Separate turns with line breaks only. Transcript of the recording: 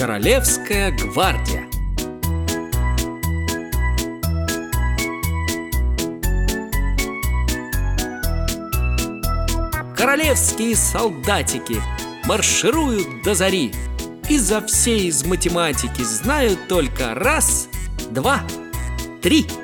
Королевская гвардия. Королевские солдатики маршируют до зари, и за все из математики знают только раз, два, три.